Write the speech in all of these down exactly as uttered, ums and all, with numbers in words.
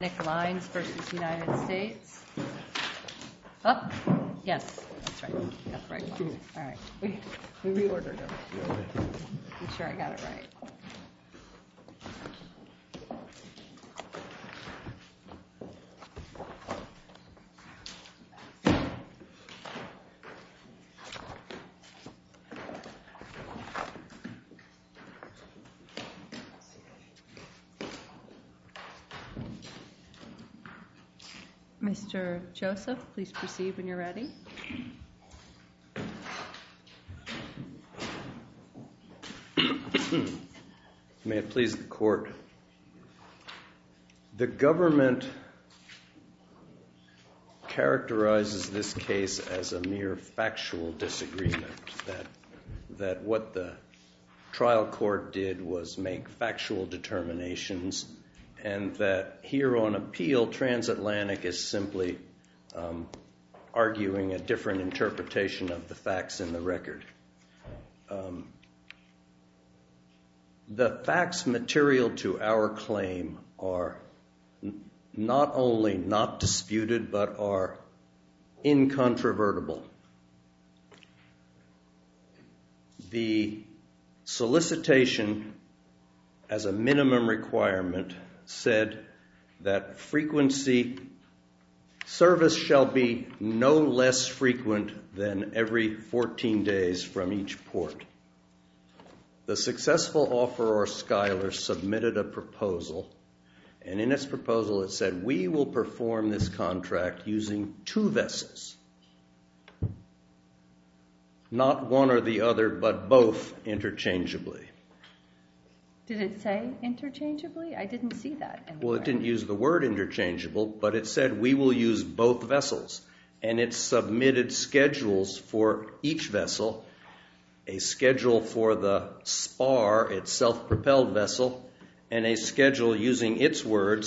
Nick Lines versus United States. Up? Oh, yes, that's right. That's right. All right. We, we reordered them. I'm sure I got it right. Mister Joseph, please proceed when you're ready. May it please the court. The government characterizes this case as a mere factual disagreement, that, that what the trial court did was make factual determinations, and that here on appeal, Transatlantic is simply um, arguing a different interpretation of the facts in the record. Um, the facts material to our claim are n- not only not disputed, but are incontrovertible. The solicitation as a minimum requirement said that frequency, service shall be no less frequent than every fourteen days from each port. The successful offeror, Schuyler, submitted a proposal, and in its proposal it said, we will perform this contract using two vessels. Not one or the other, but both interchangeably. Did it say interchangeably? I didn't see that anywhere. Well, it didn't use the word interchangeable, but it said we will use both vessels. And it submitted schedules for each vessel, a schedule for the spar, its self-propelled vessel, and a schedule using its words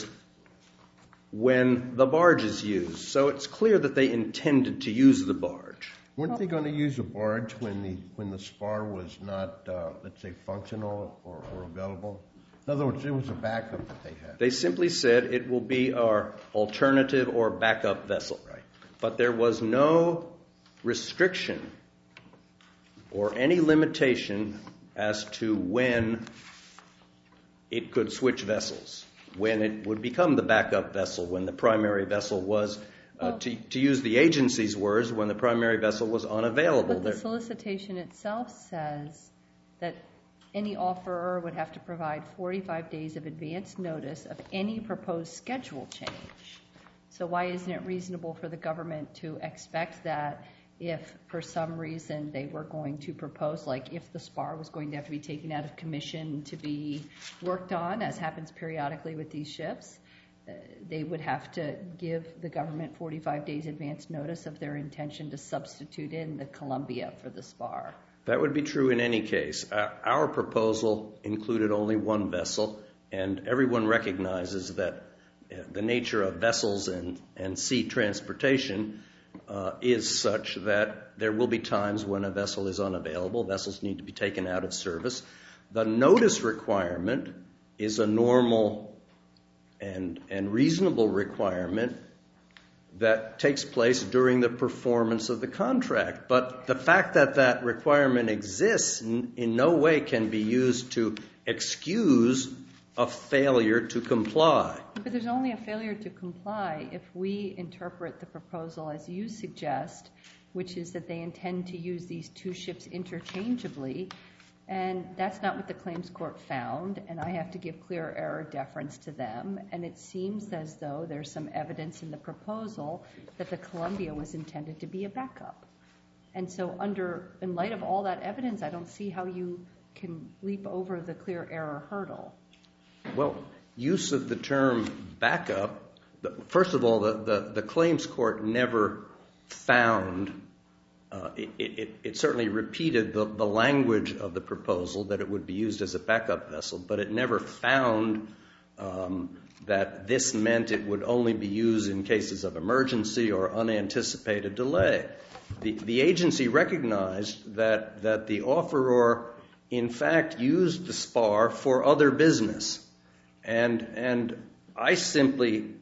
when the barge is used. So it's clear that they intended to use the barge. Weren't they going to use a barge when the when the spar was not, uh, let's say, functional or, or available? In other words, it was a backup that they had. They simply said it will be our alternative or backup vessel. Right. But there was no restriction or any limitation as to when it could switch vessels, when it would become the backup vessel, when the primary vessel was Uh, to, to use the agency's words, when the primary vessel was unavailable. But the solicitation itself says that any offeror would have to provide forty-five days of advance notice of any proposed schedule change. So why isn't it reasonable for the government to expect that if for some reason they were going to propose, like if the spar was going to have to be taken out of commission to be worked on, as happens periodically with these ships, they would have to give the government forty-five days advance notice of their intention to substitute in the Columbia for the spar? That would be true in any case. Uh, our proposal included only one vessel, and everyone recognizes that uh, the nature of vessels and, and sea transportation uh, is such that there will be times when a vessel is unavailable. Vessels need to be taken out of service. The notice requirement is a normal and and reasonable requirement that takes place during the performance of the contract. But the fact that that requirement exists in, in no way can be used to excuse a failure to comply. But there's only a failure to comply if we interpret the proposal as you suggest, which is that they intend to use these two ships interchangeably. And that's not what the claims court found, and I have to give clear error deference to them. And it seems as though there's some evidence in the proposal that the Columbia was intended to be a backup. And so under, in light of all that evidence, I don't see how you can leap over the clear error hurdle. Well, use of the term backup, the, first of all, the, the, the claims court never found Uh, it, it, it certainly repeated the, the language of the proposal that it would be used as a backup vessel, but it never found um, that this meant it would only be used in cases of emergency or unanticipated delay. The, the agency recognized that, that the offeror, in fact, used the spar for other business. And, and I simply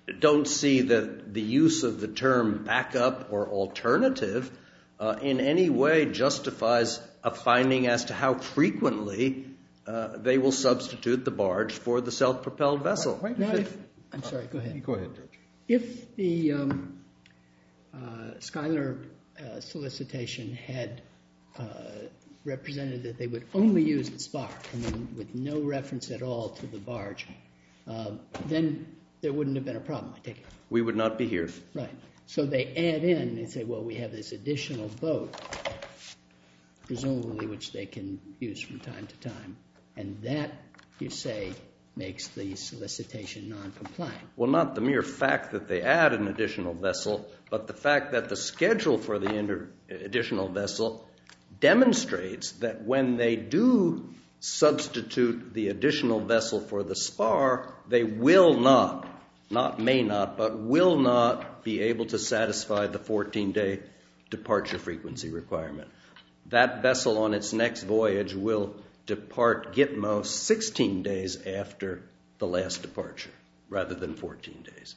don't see the, the use of the term backup or alternative uh, in any way justifies a finding as to how frequently uh, they will substitute the barge for the self-propelled vessel. Why does Now, it- if, I'm sorry, go ahead. Go ahead, George. If the um, uh, Schuyler uh, solicitation had uh, represented that they would only use the spar, and then with no reference at all to the barge, uh, then there wouldn't have been a problem, I take it. We would not be here. Right. So they add in, they say, well, we have this additional boat, presumably which they can use from time to time, and that, you say, makes the solicitation non-compliant. Well, not the mere fact that they add an additional vessel, but the fact that the schedule for the inter- additional vessel demonstrates that when they do substitute the additional vessel for the spar, they will not, not may not, but will not be able to satisfy the fourteen-day departure frequency requirement. That vessel on its next voyage will depart Gitmo sixteen days after the last departure, rather than fourteen days.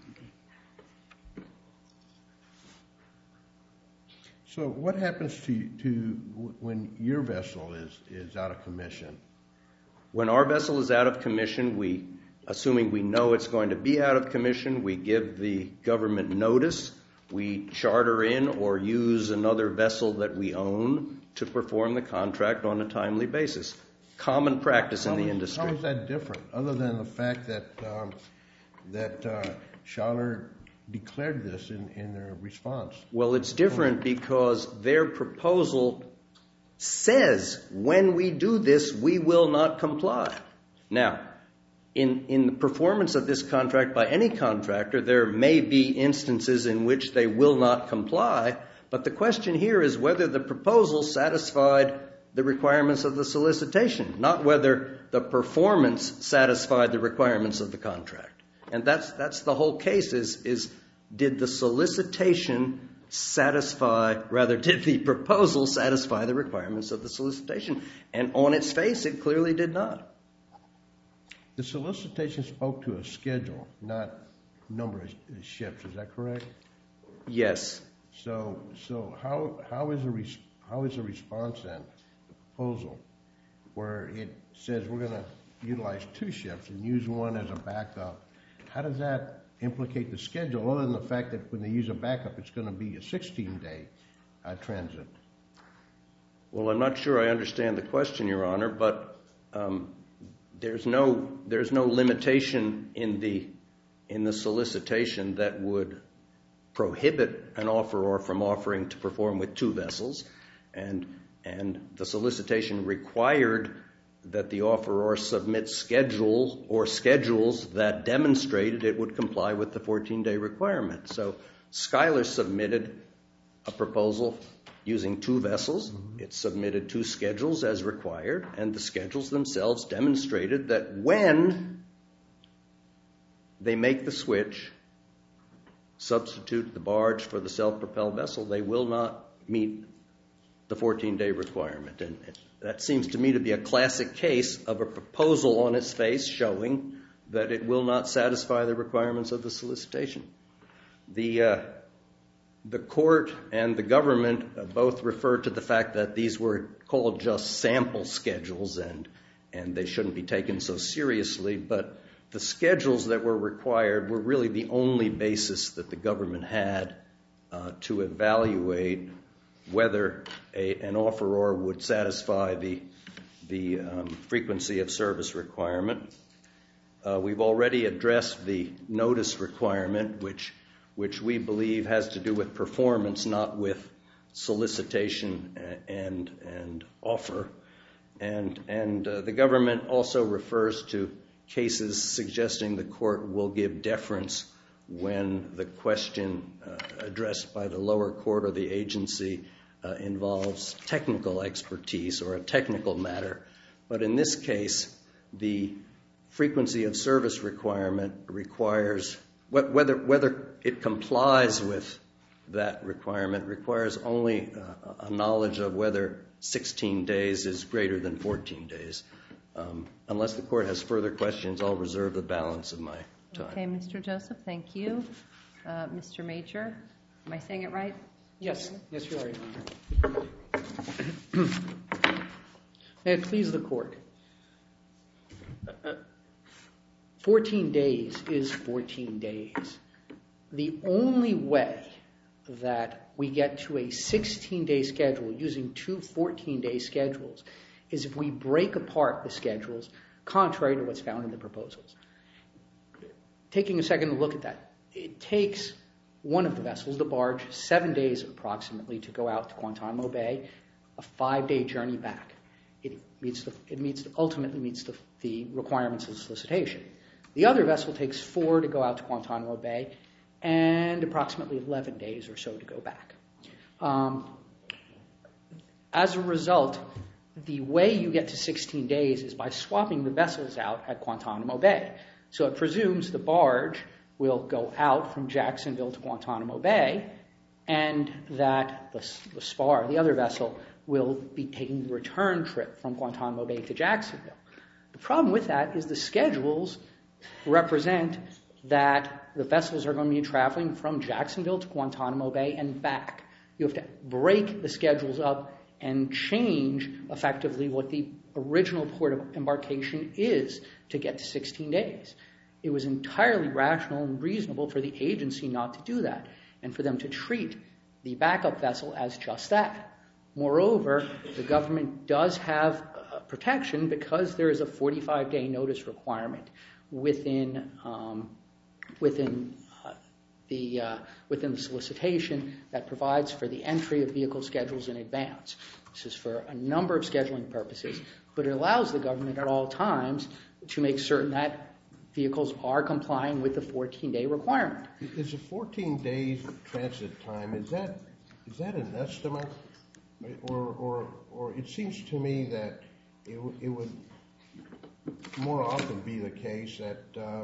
So what happens to to when your vessel is, is out of commission? When our vessel is out of commission, we, assuming we know it's going to be out of commission, we give the government notice. We charter in or use another vessel that we own to perform the contract on a timely basis. Common practice in How the is- industry. How is that different, other than the fact that um, that uh, Schuyler declared this in, in their response? Well, it's different because their proposal says when we do this, we will not comply. Now, in, in the performance of this contract by any contractor, there may be instances in which they will not comply, but the question here is whether the proposal satisfied the requirements of the solicitation, not whether the performance satisfied the requirements of the contract. And that's that's the whole case is, is did the solicitation satisfy, rather did the proposal satisfy the requirements of the solicitation? And on its face, it clearly did not. The solicitation spoke to a schedule, not number of ships. Is that correct? Yes. So so how how is a res- how is a response then, the proposal, where it says we're going to utilize two ships and use one as a backup? How does that implicate the schedule, other than the fact that when they use a backup, it's going to be a sixteen-day uh, transit? Well, I'm not sure I understand the question, Your Honor, but um, there's no there's no limitation in the in the solicitation that would prohibit an offeror from offering to perform with two vessels, and and the solicitation required that the offeror submit schedule or schedules that demonstrated it would comply with the fourteen-day requirement. So Schuyler submitted a proposal using two vessels. Mm-hmm. It submitted two schedules as required, and the schedules themselves demonstrated that when they make the switch, substitute the barge for the self-propelled vessel, they will not meet the fourteen-day requirement. And that seems to me to be a classic case of a proposal on its face showing that it will not satisfy the requirements of the solicitation. The uh, the court and the government uh, both referred to the fact that these were called just sample schedules and and they shouldn't be taken so seriously, but the schedules that were required were really the only basis that the government had uh, to evaluate whether a, an offeror would satisfy the, the um, frequency of service requirement. Uh, we've already addressed the notice requirement, which, which we believe has to do with performance, not with solicitation and, and offer. And, and uh, the government also refers to cases suggesting the court will give deference when the question uh, addressed by the lower court or the agency uh, involves technical expertise or a technical matter. But in this case, the frequency of service requirement requires, whether, whether it complies with that requirement, requires only uh, a knowledge of whether sixteen days is greater than fourteen days. Um, unless the court has further questions, I'll reserve the balance of my time. Okay, Mister Joseph, thank you. Uh, Mister Major, am I saying it right? Yes. Yes, you are, Your Honor. May it please the Court. fourteen days is fourteen days. The only way that we get to a sixteen-day schedule using two fourteen-day schedules is if we break apart the schedules contrary to what's found in the proposals. Taking a second to look at that, it takes one of the vessels, the barge, seven days approximately to go out to Guantanamo Bay, a five-day journey back. It meets the, it meets ultimately meets the, the requirements of the solicitation. The other vessel takes four to go out to Guantanamo Bay and approximately eleven days or so to go back. Um, as a result, the way you get to sixteen days is by swapping the vessels out at Guantanamo Bay. So it presumes the barge will go out from Jacksonville to Guantanamo Bay, and that the, the spar, the other vessel, will be taking the return trip from Guantanamo Bay to Jacksonville. The problem with that is the schedules represent that the vessels are going to be traveling from Jacksonville to Guantanamo Bay and back. You have to break the schedules up and change effectively what the original port of embarkation is to get to sixteen days. It was entirely rational and reasonable for the agency not to do that and for them to treat the backup vessel as just that. Moreover, the government does have uh, protection because there is a forty-five day notice requirement within um, within uh, the uh, within the solicitation that provides for the entry of vehicle schedules in advance. This is for a number of scheduling purposes, but it allows the government at all times to make certain that vehicles are complying with the fourteen day requirement. Is a fourteen days transit time, is that is that an estimate? Or, or, or it seems to me that it, w- it would more often be the case that uh,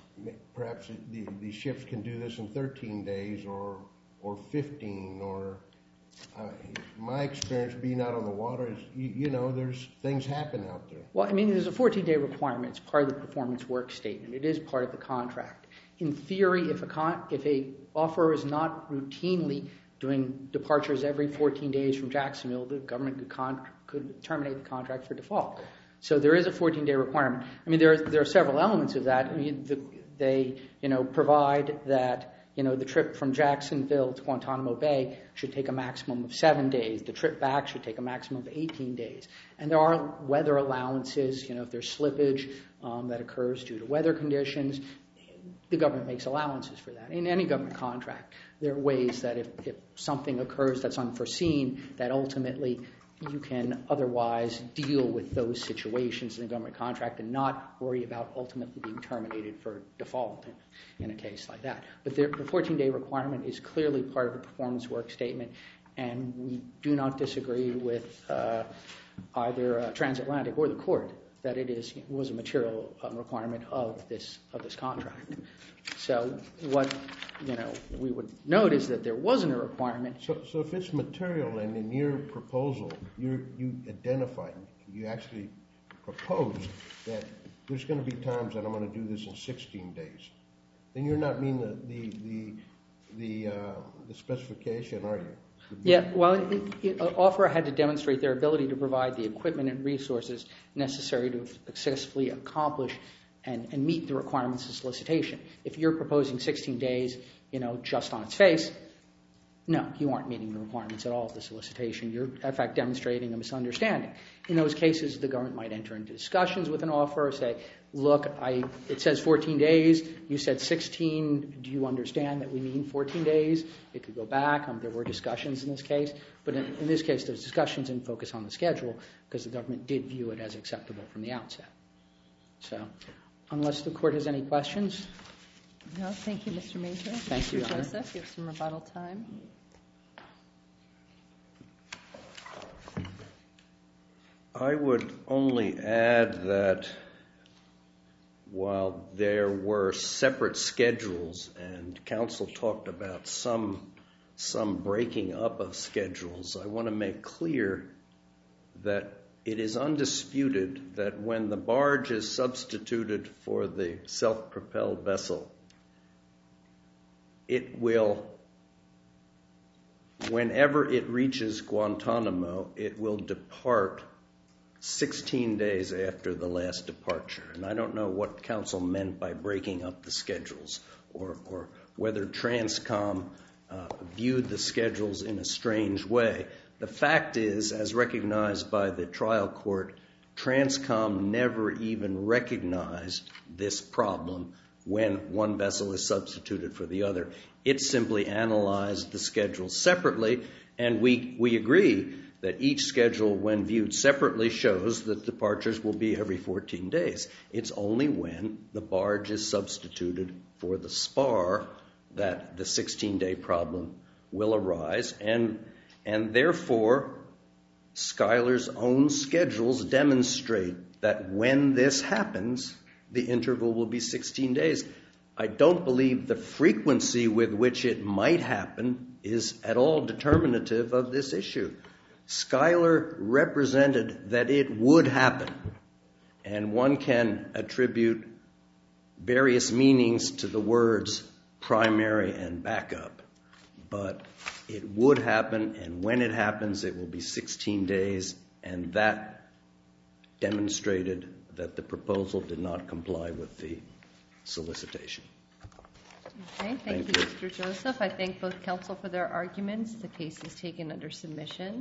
perhaps the, the ships can do this in thirteen days or or fifteen. Or uh, my experience being out on the water is, you, you know, there's things happen out there. Well, I mean, there's a fourteen day requirement. It's part of the performance work statement. It is part of the contract. In theory, if a con- if a offeror is not routinely doing departures every fourteen days from Jacksonville, the government could, con- could terminate the contract for default. So there is a fourteen day requirement. I mean, there are, there are several elements of that. I mean, the, they, you know, provide that, you know, the trip from Jacksonville to Guantanamo Bay should take a maximum of seven days. The trip back should take a maximum of eighteen days. And there are weather allowances, you know, if there's slippage um, that occurs due to weather conditions, the government makes allowances for that. In any government contract, there are ways that if, if something occurs that's unforeseen, that ultimately you can otherwise deal with those situations in a government contract and not worry about ultimately being terminated for default in, in a case like that. But there, the fourteen day requirement is clearly part of the performance work statement, and we do not disagree with uh, either uh, Transatlantic or the court that it is was a material um, requirement of this of this contract. So what you know we would note is that there wasn't a requirement. So, so if it's material and in your proposal, you you identified, you actually proposed that there's going to be times that I'm going to do this in sixteen days, then you're not meeting the the the the, uh, the specification, are you? Yeah, well, it, it, uh, offeror had to demonstrate their ability to provide the equipment and resources necessary to successfully accomplish and, and meet the requirements of solicitation. If you're proposing sixteen days, you know, just on its face, no, you aren't meeting the requirements at all of the solicitation. You're, in fact, demonstrating a misunderstanding. In those cases, the government might enter into discussions with an offeror, say, look, I, it says fourteen days. You said sixteen. Do you understand that we mean fourteen days? It could go back. Um, there were discussions in this case. But in, in this case, those discussions didn't focus on the schedule because the government did view it as acceptable from the outset. So unless the court has any questions. No, thank you, Mister Major. Thank you, Mister Your Honor. Joseph, you have some rebuttal time. I would only add that while there were separate schedules and counsel talked about some some breaking up of schedules, I want to make clear that it is undisputed that when the barge is substituted for the self-propelled vessel, it will, whenever it reaches Guantanamo, it will depart sixteen days after the last departure. And I don't know what counsel meant by breaking up the schedules, or, or whether Transcom uh, viewed the schedules in a strange way. The fact is, as recognized by the trial court, Transcom never even recognized this problem when one vessel is substituted for the other. It simply analyzed the schedules separately, and we, we agree that each schedule, when viewed separately, shows that departures will be every fourteen days. It's only when the barge is substituted for the spar that the sixteen-day problem will arise, and, and therefore Schuyler's own schedules demonstrate that when this happens, the interval will be sixteen days. I don't believe the frequency with which it might happen is at all determinative of this issue. Schuyler represented that it would happen, and one can attribute various meanings to the words primary and backup, but it would happen, and when it happens, it will be sixteen days, and that demonstrated that the proposal did not comply with the solicitation. Okay, thank, thank you, you, Mister Joseph. I thank both counsel for their arguments. The case is taken under submission.